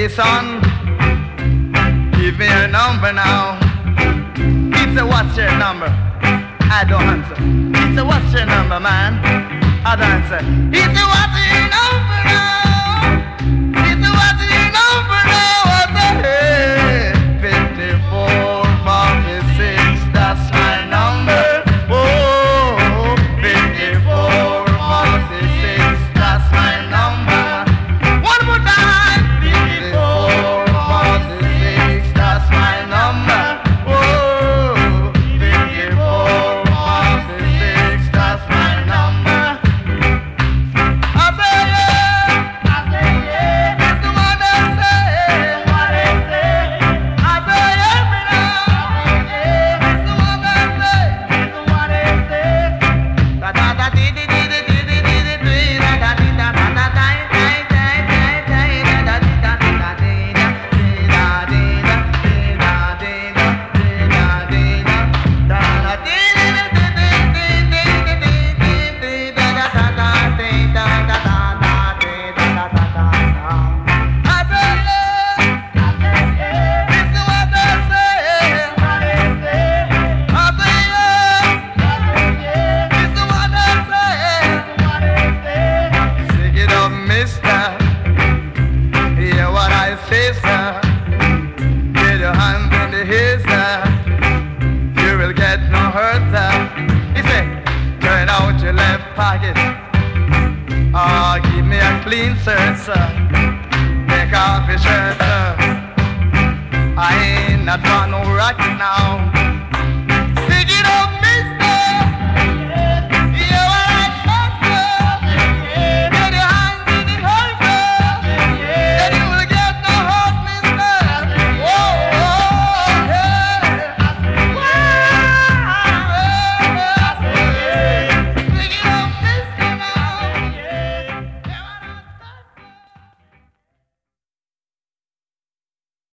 son, give me your number now. He said, what's your number? I don't answer. He said, what's your number, man? I don't answer. He said, what's your number now? He said, what's your number now? I said, hey, 54, 46, that's my number. Oh, 54, 46, that's my number. One more time. 54, 46, that's my number. Oh, 54, 46, that's my number. I say yeah, that's the one I say. I say yeah, me now. That's the one I say. Da da da dee dee dee dee dee dee dee dee da da dee da da da da da da da da dee da dee da dee da dee da dee da dee da dee da da da dee dee dee dee dee dee dee da da da da dee da da da da dee da da da da. I say yeah, this is what I say. I say yeah, this is what I say. Sing it up, mister. Hear what I say, sir. Get your hands in the hair, sir. You will get no hurt, sir. He said, turn out your left pocket. Oh, give me a clean shirt, sir. Take off your shirt, sir. I ain't not want no rocket now. Sing it up,